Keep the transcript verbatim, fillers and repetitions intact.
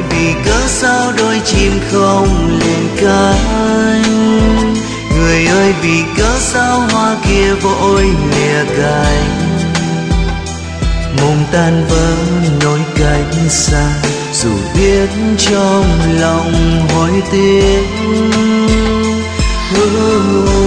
vì cớ sao đôi chim không lên cánh, người ơi vì cớ sao hoa kia vội lìa cánh. Mộng tan vỡ nỗi cách xa, dù biết trong lòng hối tiếc.